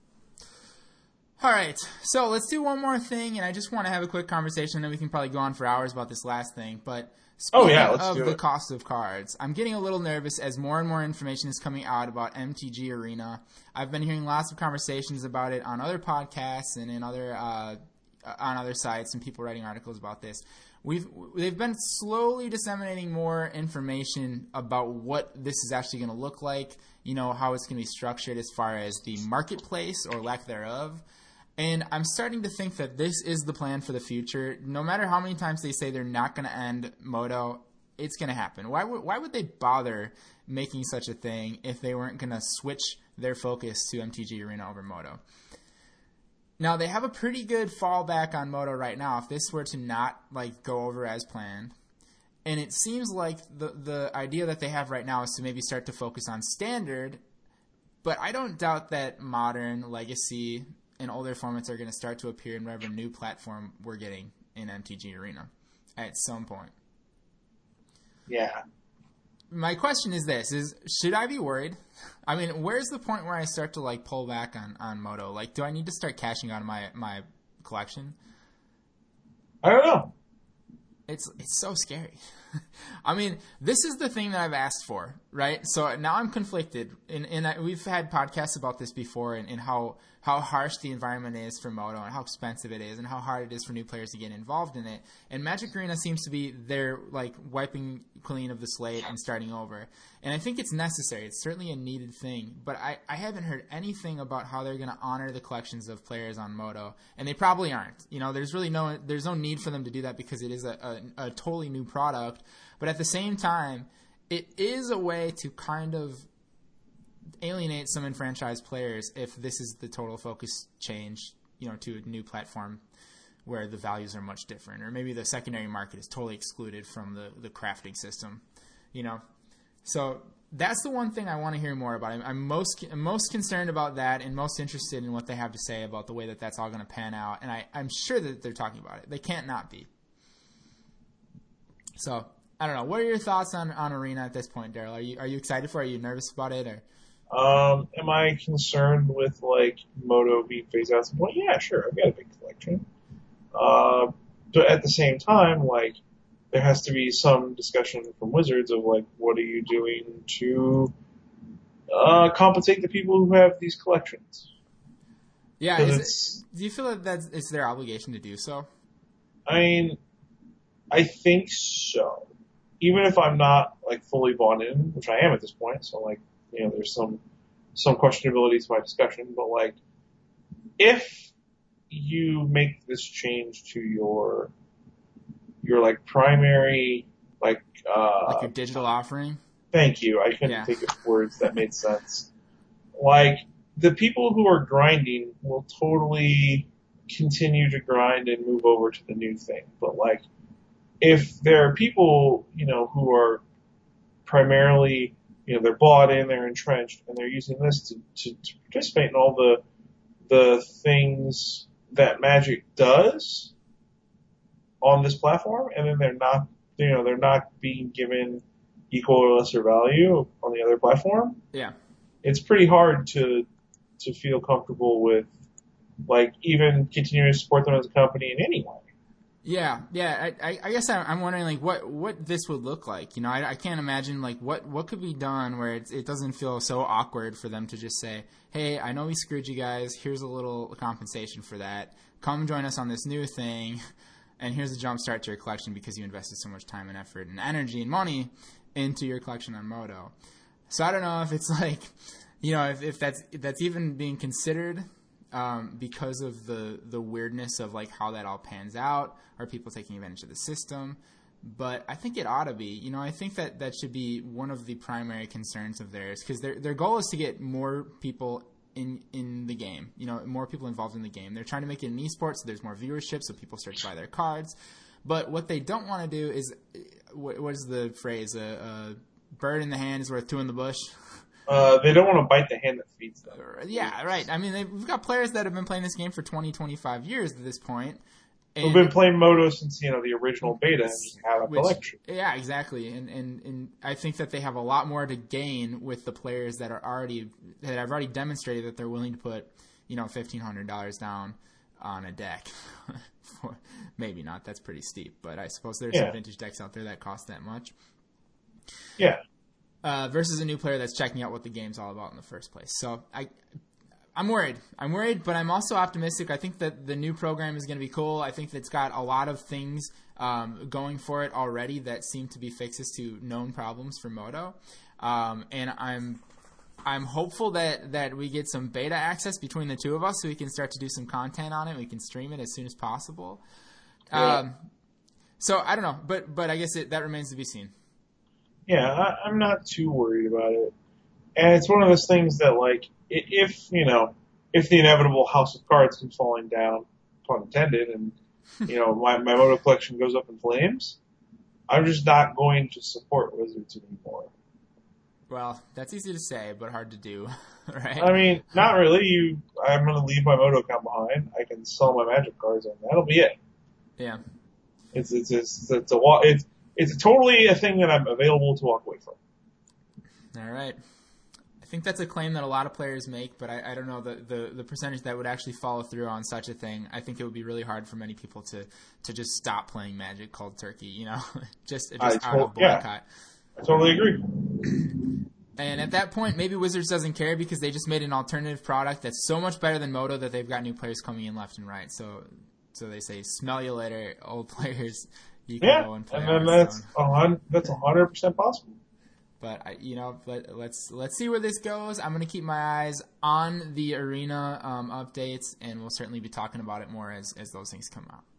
All right. So, let's do one more thing, and I just want to have a quick conversation, and we can probably go on for hours about this last thing, but... Speaking of the cost of cards, I'm getting a little nervous as more and more information is coming out about MTG Arena. I've been hearing lots of conversations about it on other podcasts and in other on other sites and people writing articles about this. They've been slowly disseminating more information about what this is actually going to look like, how it's going to be structured as far as the marketplace or lack thereof. And I'm starting to think that this is the plan for the future. No matter how many times they say they're not going to end Moto, it's going to happen. Why would they bother making such a thing if they weren't going to switch their focus to MTG Arena over Moto? Now, they have a pretty good fallback on Moto right now if this were to not like go over as planned. And it seems like the idea that they have right now is to maybe start to focus on Standard, but I don't doubt that Modern, Legacy, and older formats are going to start to appear in whatever new platform we're getting in MTG Arena at some point. Yeah. My question is this, should I be worried? I mean, where's the point where I start to like pull back on Moto? Like, do I need to start cashing out of my collection? I don't know. It's so scary. I mean, this is the thing that I've asked for, right? So now I'm conflicted. And we've had podcasts about this before and how harsh the environment is for Moto and how expensive it is and how hard it is for new players to get involved in it. And Magic Arena seems to be they're like wiping clean of the slate and starting over. And I think it's necessary. It's certainly a needed thing. But I haven't heard anything about how they're going to honor the collections of players on Moto. And they probably aren't. You know, there's no need for them to do that because it is a totally new product. But at the same time, it is a way to kind of alienate some enfranchised players if this is the total focus change, you know, to a new platform where the values are much different, or maybe the secondary market is totally excluded from the crafting system, you know. So that's the one thing I want to hear more about. I'm most concerned about that and most interested in what they have to say about the way that that's all going to pan out. And I'm sure that they're talking about it. They can't not be. So I don't know. What are your thoughts on Arena at this point, Daryl? Are you excited for it? Are you nervous about it? Or am I concerned with like Moto being phased out at some point? Yeah, sure. I've got a big collection. But at the same time, like, there has to be some discussion from Wizards of like, what are you doing to compensate the people who have these collections? Yeah, do you feel that it's their obligation to do so? I mean, I think so. Even if I'm not like fully bought in, which I am at this point, so like, you know, there's some questionability to my discussion, but like, if you make this change to your like primary, like your digital offering. Thank you. I couldn't think of words that made sense. Like, the people who are grinding will totally continue to grind and move over to the new thing. But like, if there are people, you know, who are primarily, you know, they're bought in, they're entrenched, and they're using this to participate in all the things that Magic does on this platform, and then they're not being given equal or lesser value on the other platform. Yeah. It's pretty hard to feel comfortable with, like, even continuing to support them as a company in any way. Yeah. I guess I'm wondering, like, what this would look like. You know, I can't imagine, like, what could be done where it doesn't feel so awkward for them to just say, hey, I know we screwed you guys. Here's a little compensation for that. Come join us on this new thing. And here's a jump start to your collection because you invested so much time and effort and energy and money into your collection on Moto. So I don't know if it's like, you know, if that's even being considered because of the weirdness of like how that all pans out. Are people taking advantage of the system? But I think it ought to be. You know, I think that should be one of the primary concerns of theirs because their goal is to get more people in the game, you know, more people involved in the game. They're trying to make it an esport so there's more viewership so people start to buy their cards. But what they don't want to do is, what is the phrase? A bird in the hand is worth two in the bush. They don't want to bite the hand that feeds them. Yeah, right. I mean, we've got players that have been playing this game for 20, 25 years at this point. We've been playing Moto since, you know, the original beta, and you have a collection. Yeah, exactly. And I think that they have a lot more to gain with the players that have already demonstrated that they're willing to put, you know, $1,500 down on a deck. Maybe not. That's pretty steep. But I suppose there's some vintage decks out there that cost that much. Yeah. Versus a new player that's checking out what the game's all about in the first place. So I'm worried. But I'm also optimistic. I think that the new program is going to be cool. I think that it's got a lot of things going for it already that seem to be fixes to known problems for Moto. And I'm hopeful that we get some beta access between the two of us so we can start to do some content on it. We can stream it as soon as possible. Yeah. So I don't know, but I guess that remains to be seen. Yeah, I'm not too worried about it. And it's one of those things that, like, if the inevitable house of cards comes falling down, pun intended, and my Moto collection goes up in flames, I'm just not going to support Wizards anymore. Well, that's easy to say, but hard to do, right? I mean, not really. I'm going to leave my Moto account behind. I can sell my Magic cards, and that'll be it. Yeah. It's totally a thing that I'm available to walk away from. All right. I think that's a claim that a lot of players make, but I don't know the percentage that would actually follow through on such a thing. I think it would be really hard for many people to just stop playing Magic cold turkey, just out of boycott. Yeah, I totally agree. And at that point, maybe Wizards doesn't care because they just made an alternative product that's so much better than Moto that they've got new players coming in left and right. So they say, smell you later, old players. You can go and play. And then that's 100% possible. But let's see where this goes. I'm going to keep my eyes on the arena updates, and we'll certainly be talking about it more as those things come out.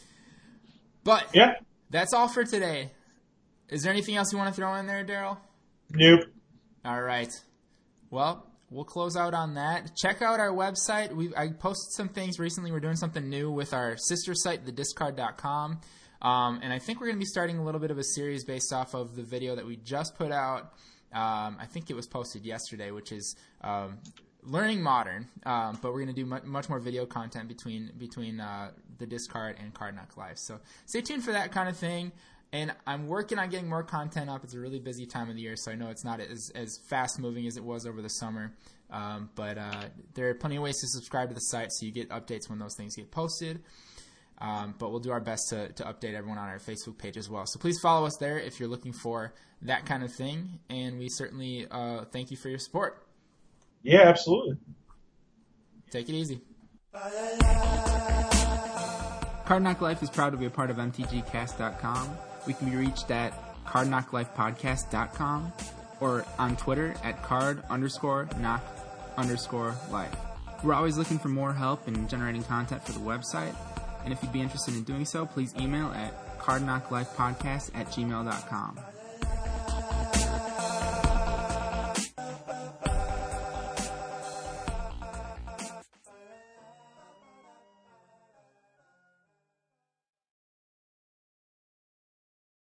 But that's all for today. Is there anything else you want to throw in there, Daryl? Nope. All right. Well, we'll close out on that. Check out our website. I posted some things recently. We're doing something new with our sister site, thediscard.com. And I think we're going to be starting a little bit of a series based off of the video that we just put out. I think it was posted yesterday, which is Learning Modern. But we're going to do much more video content between the Discard and Card Knock Live. So stay tuned for that kind of thing. And I'm working on getting more content up. It's a really busy time of the year, so I know it's not as fast-moving as it was over the summer. But there are plenty of ways to subscribe to the site so you get updates when those things get posted. But we'll do our best to update everyone on our Facebook page as well. So please follow us there if you're looking for that kind of thing. And we certainly thank you for your support. Yeah, absolutely. Take it easy. Card Knock Life is proud to be a part of MTGcast.com. We can be reached at cardknocklifepodcast.com or on Twitter at card_knock_life. We're always looking for more help in generating content for the website. And if you'd be interested in doing so, please email at cardknocklifepodcast@gmail.com.